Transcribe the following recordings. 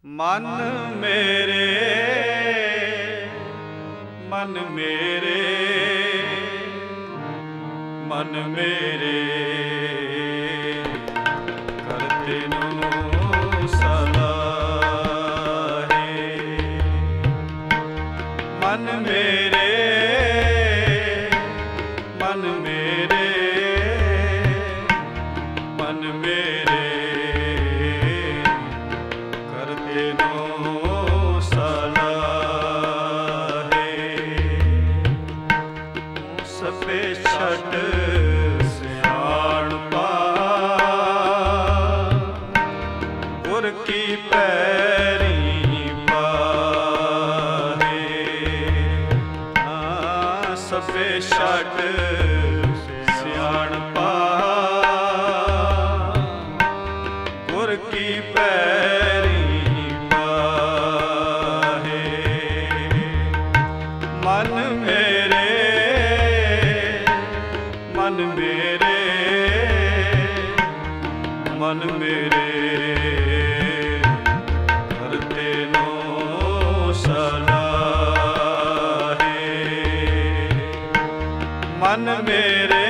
ਮਨ ਮੇਰੇ, ਮਨ ਮੇਰੇ, ਮਨ ਮੇਰੇ, ਕਰਤੇ ਨੂੰ ਸਲਾਹੇ। ਮਨ ਮੇਰੇ, ਮਨ ਮੇਰੇ, ਮਨ ਮੇਰੇ, ਕਰਤੇ ਨੂੰ ਸਲਾਹੇ। ਸਭੇ ਛੱਡ ਸਿਆਣਪਾ, ਗੁਰ ਕੀ ਪੈਰੀ ਪਾਹੇ। ਸਭੇ ਛੱਡ ਸਿਆਣਪਾ, ਗੁਰ ਕੀ ਪੈਰੀ ਪਾਹੇ। ਮਨ ਮੇਰੇ, ਮਨ ਮੇਰੇ, ਮਨ ਮੇਰੇ, ਕਰਤੇ ਨੂੰ ਸਲਾਹੇ। ਮਨ ਮੇਰੇ,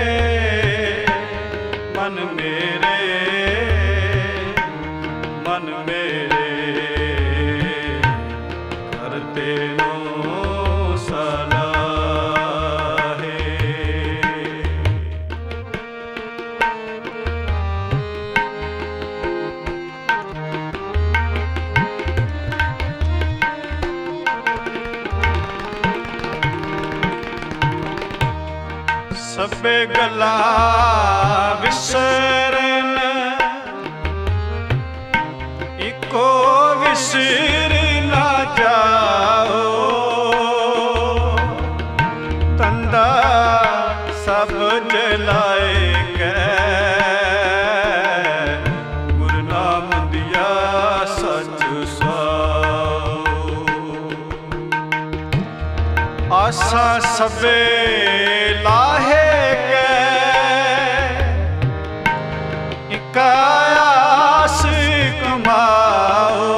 ਮਨ ਮੇਰੇ, ਮਨ ਮੇਰੇ, ਕਰਤੇ ਨੂੰ ਸਲਾਹੇ। ਸਭੇ ਗੱਲਾਂ ਵਿਸਰਨ, ਇੱਕੋ ਵਿਸਰ ਨਾ ਜਾਓ। ਤੰਦਾ ਸਭ ਜਲਾਏ ਗਏ, ਗੁਰੂ ਨਾਮ ਦਿਆ ਸਚ ਸਾਓ। ਆਸਾ ਸਭੇ ਲਾਹੇ ਗਏ, ਇੱਕ ਆਸ ਕਮਾਓ।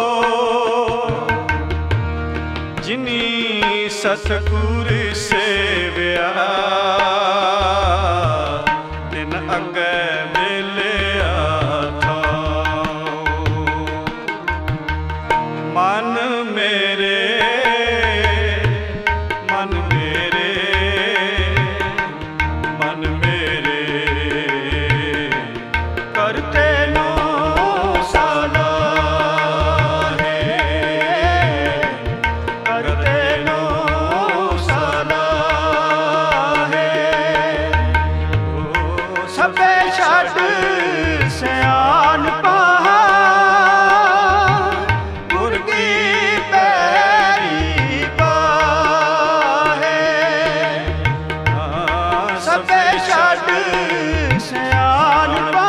ਜਿਨੀ ਸਤਿਗੁਰ ਸੇਵਿਆ, ਤਿਨ ਅੱਗੇ ਮਿਲਿਆ ਥਾਉ। ਮਨ ਮੇਰੇ, ਮਨ ਮੇਰੇ, ਮਨ ਮੇਰੇ, ਕਰਤੇ ਨੂੰ ਸਲਾਹੇ। ਕਰਤੇ ਨੂੰ ਸਲਾਹੇ। ਸਭੇ ਛੱਡ ਸਿਆਣਪਾ, ਗੁਰ ਕੀ ਪੈਰੀ ਪਾਹੇ। ਸਭੇ ਛੱਡ ਸਿਆਣਪਾ,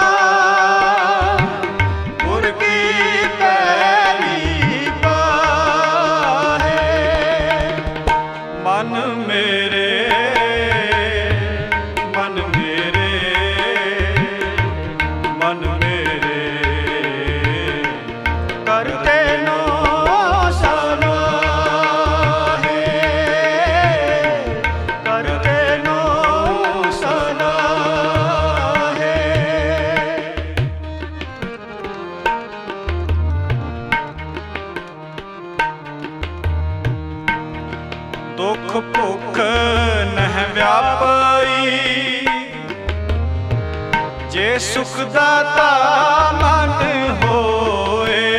ਗੁਰ ਕੀ ਪੈਰੀ ਪਾਹੇ। ਮਨ ਮੇਰੇ, ਮਨ ਮੇਰੇ, ਮਨ ਮੇਰੇ, ਕਰਤੇ ਨੂੰ ਸਲਾਹੇ। ਕਰਤੇ ਨੂੰ ਸਲਾਹੇ। ਦੁੱਖ ਭੁੱਖ ਨਹਿ ਵਿਆਪਈ, ਜੇ ਸੁਖ ਦਾਤਾ ਮਨ ਹੋਏ।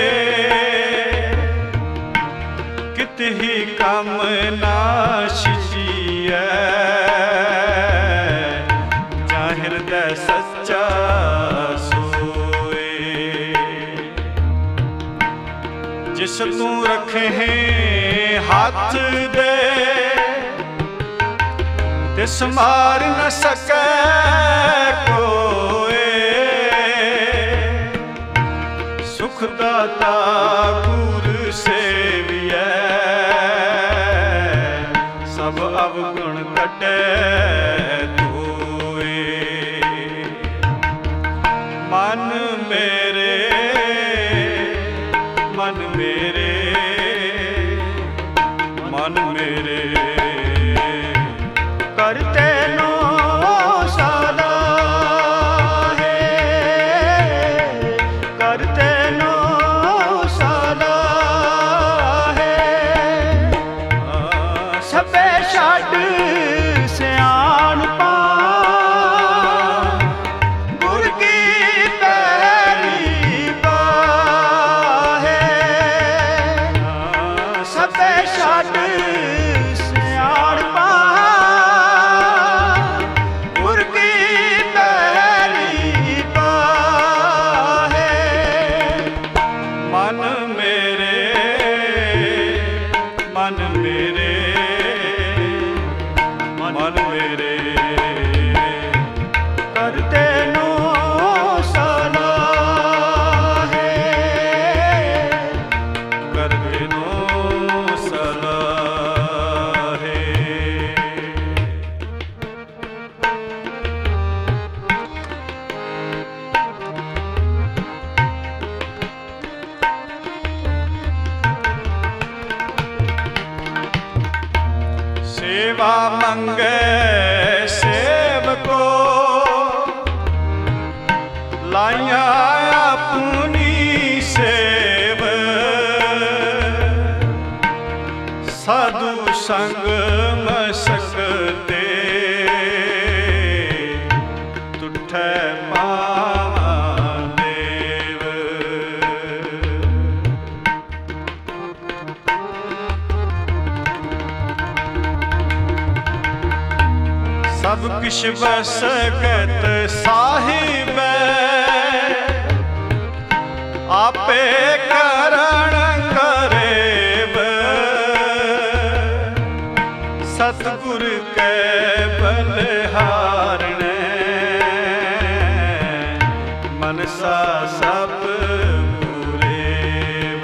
ਕਿਤਹਿ ਕੰਮ ਨਾ ਛਿਜੀਐ, ਜਾਂ ਹਿਰਦੈ ਸੱਚਾ ਸੋਏ। ਜਿਸ ਤੂੰ ਰੱਖੇ ਹੱਥ ਦੇ, ਤਿਸ ਮਾਰ ਨ ਸਕੈ ਕੋਏ। ਸੁਖ ਦਾਤਾ ਗੁਰ ਸੇਵੀਐ, ਸਭ ਅਵਗੁਣ ਕੱਟੈ ਧੋਏ। ਮਨ ਮੇਰੇ, ਮਨ ਮੇਰੇ, ਮਨ ਮੇਰੇ ਕਰਤੇ ਨੋ ਸਲਾਹੇ, ਕਰਤੇ ਨੋ ਸਲਾਹੇ। ਸਭੇ ਛੱਡ ਸਿਆਣਪਾਂ, ਗੁਰ ਕੀ ਪੈਰੀ ਬਾਹੇ। ਸਭੇ ਛੱਡ ਸਿਆਣਪਾਂ, ਗੁਰ ਕੀ ਪੈਰੀ ਬਾਹੇ। ਮਨ ਮੇਰੇ, ਮਨ ਮੇਰੇ, ਮਨ ਮੇਰੇ ਕਰਤੇ ਨੋ ਸਲਾਹੇ, ਕਰਤੇ ਨੋ ਸਲਾਹੇ। ਸੇਵਾ ਮੰਗੇ ਸੇਵਕੋ, ਲਾਈਆਂ ਆਪਣੀ ਸੇਵ। ਸਾਧੂ ਸੰਗ ਮਸਕਤੇ, ਤੁਠੈ ਪਾਵਾਂ ਦੇਵ। ਸਭ ਕਿਛ ਬਸਕਤ ਸਾਹਿਬੈ, ਆਪੇ ਕਰਣ ਕਰੇਵ। ਸਤਿਗੁਰ ਕੈ ਬਲਿਹਾਰਣੈ, ਮਨਸਾ ਸਭ ਪੂਰੇਵ।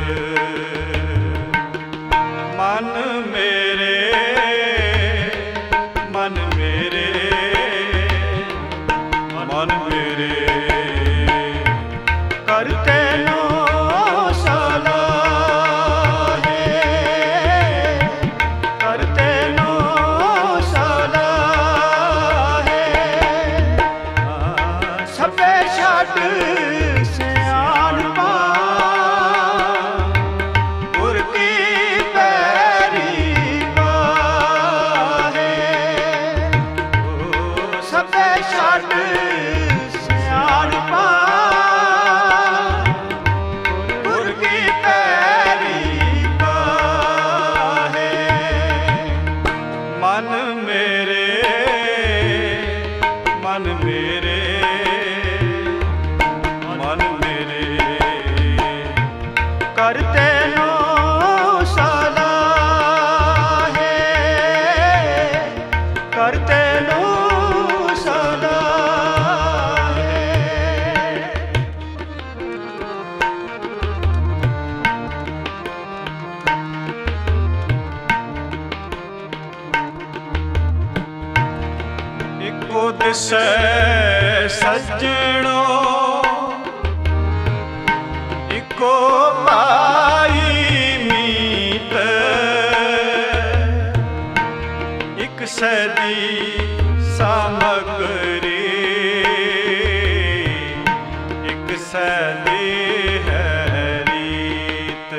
ਮਨ ਮੇਰੇ, ਮਨ ਮੇਰੇ, ਮਨ ਮੇਰੇ ਕਰਤੇ ਨੋ ਸਲਾਹੇ, ਕਰਤੇ ਨੋ ਸਲਾਹੇ। ਸਭੇ ਛੱਡ ਸਿਆਣਪਾਂ, ਗੁਰ ਕੀ ਪੈਰੀ ਬਾਹੇ। ਸਭੇ ਛੱਡ ਸਿਆਣਪਾਂ, ਗੁਰ ਕੀ ਪੈਰੀ ਬਾਹੇ। ਮਨ ਮੇਰੇ, ਮਨ ਮੇਰੇ, ਮਨ ਮੇਰੇ ਕਰਤੇ ਨੋ ਸਲਾਹੇ, ਕਰਤੇ ਨੋ ਸਲਾਹੇ। ਇੱਕੋ ਦਿਸੈ ਸੱਜਣੋ, ਇੱਕੋ ਭਾਈ ਮੀਤ। ਇੱਕ ਸੈਦੀ ਸਾਮਗਰੀ, ਇੱਕ ਸੈਦੀ ਹੈ ਰੀਤ।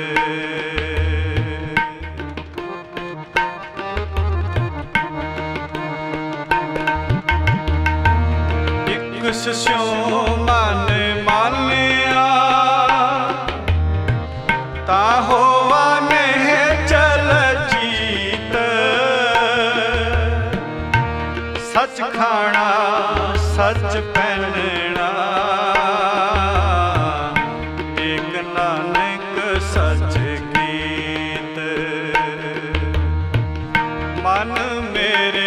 ਇੱਕ ਸਿਉ ਮਨ ਮਾਨਿਆ, ਤਾਂ ਹੋਵਾ ਨਹਿ ਚਲ ਜੀਤ। ਸੱਚ ਖਾਣਾ ਸੱਚ ਪਹਿਨਣਾ, ਏਕ ਨਾਨਕ ਸੱਚ ਗੀਤ। ਮਨ ਮੇਰੇ,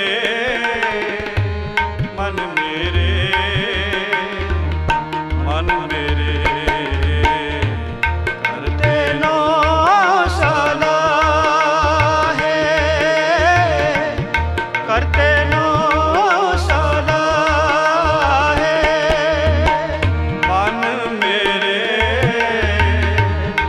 ਮਨ ਮੇਰੇ, ਮਨ ਮੇਰੇ ਕਰਤੇ ਨੋ ਸਲਾਹੇ, ਕਰਤੇ ਨੋ ਸਲਾਹੇ। ਮਨ ਮੇਰੇ,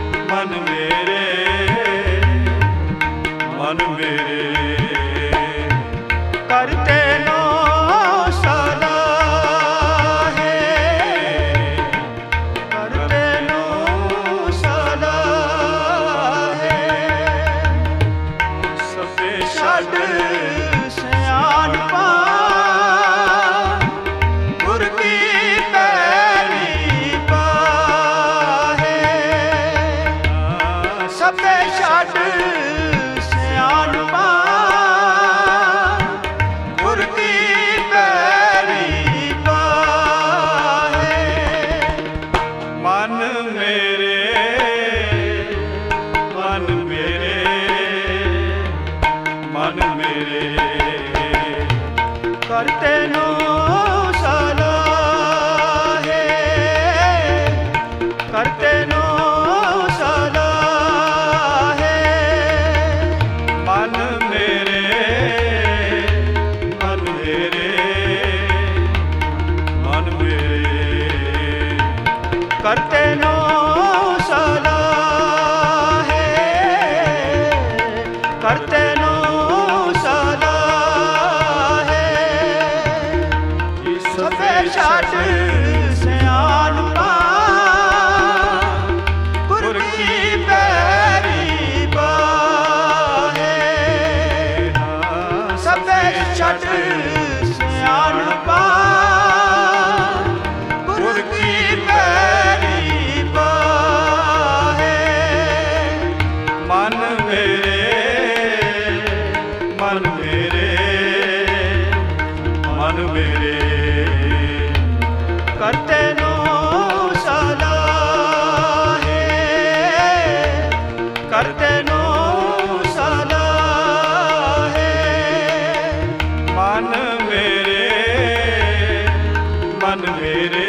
ਮਨ ਮੇਰੇ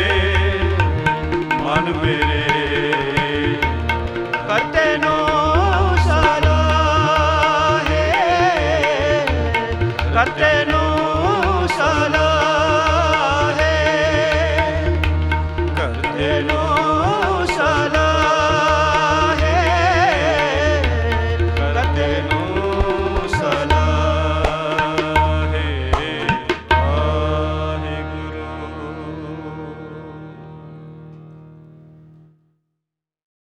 ਕਰਤੇ ਨੂੰ ਸਲਾਹੇ, ਕਰਤੇ ਨੂੰ ਸਲਾਹੇ।